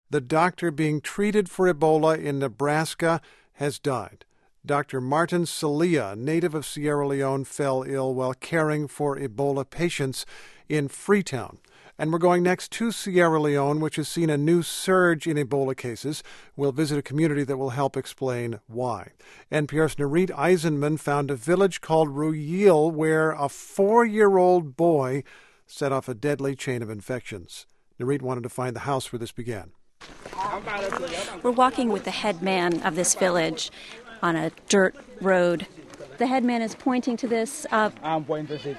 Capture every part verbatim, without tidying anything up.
The doctor being treated for Ebola in Nebraska has died. Doctor Martin Celia, a native of Sierra Leone, fell ill while caring for Ebola patients in Freetown. And we're going next to Sierra Leone, which has seen a new surge in Ebola cases. We'll visit a community that will help explain why. N P R's Narit Eisenman found a village called Ruyil where a four-year-old boy set off a deadly chain of infections. Narit wanted to find the house where this began. We're walking with the head man of this village on a dirt road. The head man is pointing to this. Uh, I'm pointing to it.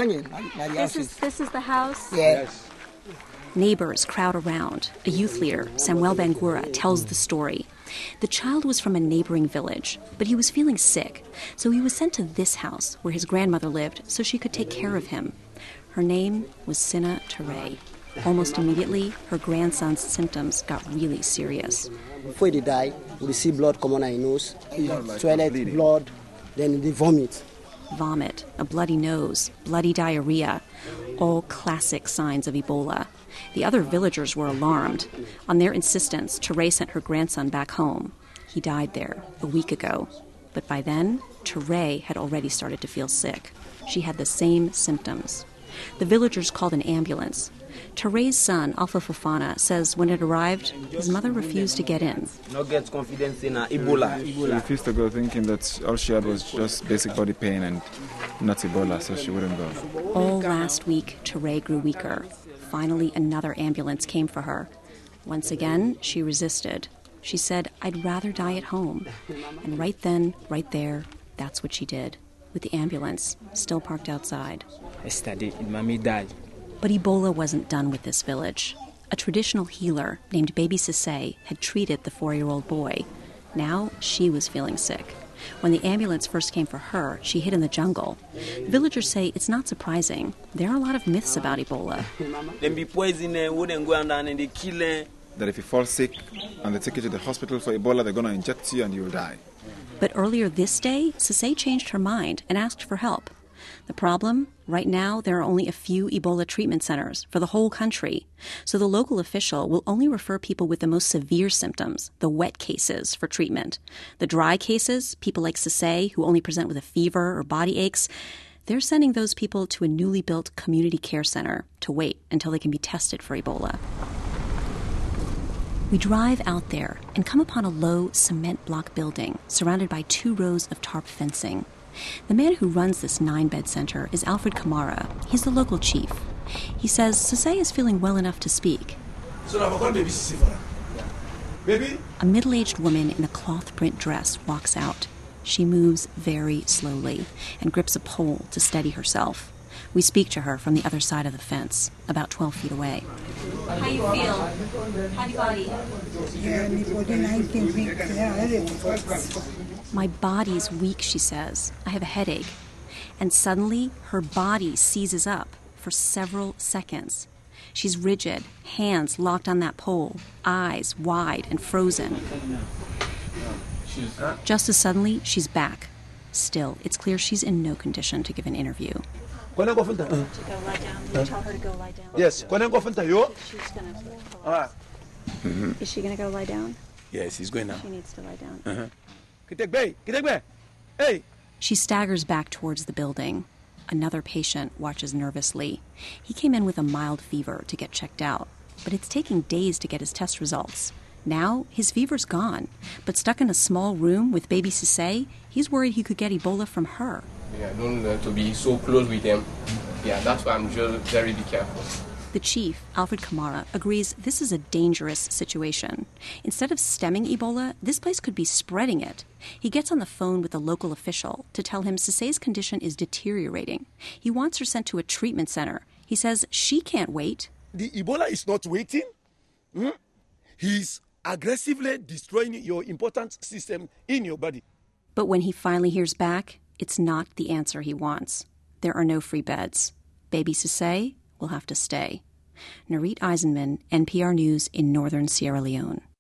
This is, this is the house? Yes. Neighbors crowd around. A youth leader, Samuel Bangura, tells the story. The child was from a neighboring village, but he was feeling sick, so he was sent to this house where his grandmother lived so she could take care of him. Her name was Sina Ture. Almost immediately, her grandson's symptoms got really serious. Before they die, we see blood come on our nose, toilet, blood, then they vomit. Vomit, a bloody nose, bloody diarrhea, all classic signs of Ebola. The other villagers were alarmed. On their insistence, Ture sent her grandson back home. He died there a week ago. But by then, Ture had already started to feel sick. She had the same symptoms. The villagers called an ambulance. Ture's son, Alpha Fofana, says when it arrived, his mother refused to get in. Not get confidence in uh, Ebola. She refused to go, thinking that all she had was just basic body pain and not Ebola, so she wouldn't go. All last week, Ture grew weaker. Finally, another ambulance came for her. Once again, she resisted. She said, "I'd rather die at home." And right then, right there, that's what she did, with the ambulance still parked outside. I studied, mommy died. But Ebola wasn't done with this village. A traditional healer named Baby Sisay had treated the four-year-old boy. Now she was feeling sick. When the ambulance first came for her, she hid in the jungle. Villagers say it's not surprising. There are a lot of myths about Ebola. They be poisoned, wouldn't go down and they kill them. That if you fall sick and they take you to the hospital for Ebola, they're going to inject you and you'll die. But earlier this day, Sisay changed her mind and asked for help. The problem? Right now, there are only a few Ebola treatment centers for the whole country. So the local official will only refer people with the most severe symptoms, the wet cases, for treatment. The dry cases, people like Sisay, who only present with a fever or body aches, they're sending those people to a newly built community care center to wait until they can be tested for Ebola. We drive out there and come upon a low cement block building surrounded by two rows of tarp fencing. The man who runs this nine-bed center is Alfred Kamara. He's the local chief. He says Sisay is feeling well enough to speak. A middle-aged woman in a cloth print dress walks out. She moves very slowly and grips a pole to steady herself. We speak to her from the other side of the fence, about twelve feet away. How you feel? How you body? My body's weak, she says. I have a headache. And suddenly, her body seizes up for several seconds. She's rigid, hands locked on that pole, eyes wide and frozen. Just as suddenly, she's back. Still, it's clear she's in no condition to give an interview. To go lie down. Tell her to go lie down. Yes. She's gonna Alright. Is she going to go lie down? Yes, he's going now. She needs to lie down. Uh-huh. Hey. She staggers back towards the building. Another patient watches nervously. He came in with a mild fever to get checked out, but it's taking days to get his test results. Now, his fever's gone, but stuck in a small room with baby Sisay, he's worried he could get Ebola from her. Yeah, I don't want to be so close with them. Yeah, that's why I'm just very be careful. The chief, Alfred Kamara, agrees this is a dangerous situation. Instead of stemming Ebola, this place could be spreading it. He gets on the phone with the local official to tell him Sisay's condition is deteriorating. He wants her sent to a treatment center. He says she can't wait. The Ebola is not waiting. Hmm? He's aggressively destroying your important system in your body. But when he finally hears back, it's not the answer he wants. There are no free beds. Baby Sisay will have to stay. Narit Eisenman, N P R News in northern Sierra Leone.